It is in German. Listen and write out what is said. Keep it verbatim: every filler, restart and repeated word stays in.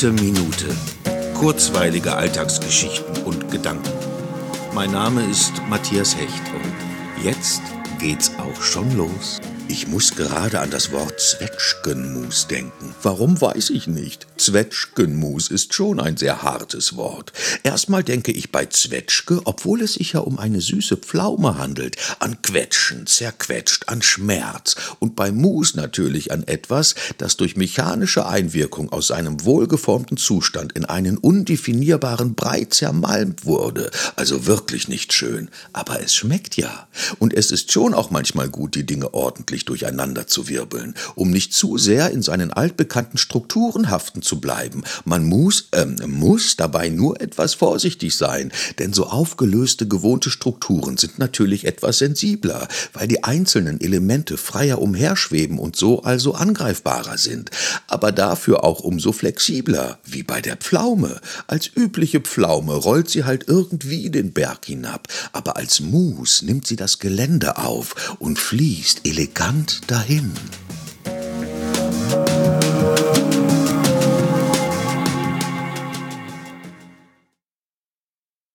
Gute Minute. Kurzweilige Alltagsgeschichten und Gedanken. Mein Name ist Matthias Hecht und jetzt geht's auch schon los. Ich muss gerade an das Wort Zwetschgenmus denken. Warum, weiß ich nicht. Zwetschgenmus ist schon ein sehr hartes Wort. Erstmal denke ich bei Zwetschge, obwohl es sich ja um eine süße Pflaume handelt, an Quetschen, zerquetscht, an Schmerz. Und bei Mus natürlich an etwas, das durch mechanische Einwirkung aus seinem wohlgeformten Zustand in einen undefinierbaren Brei zermalmt wurde. Also wirklich nicht schön. Aber es schmeckt ja. Und es ist schon auch manchmal gut, die Dinge ordentlich durcheinander zu wirbeln, um nicht zu sehr in seinen altbekannten Strukturen haften zu bleiben. Man muss, ähm, muss dabei nur etwas vorsichtig sein, denn so aufgelöste, gewohnte Strukturen sind natürlich etwas sensibler, weil die einzelnen Elemente freier umherschweben und so also angreifbarer sind, aber dafür auch umso flexibler, wie bei der Pflaume. Als übliche Pflaume rollt sie halt irgendwie den Berg hinab, aber als Mus nimmt sie das Gelände auf und fließt elegant dahin.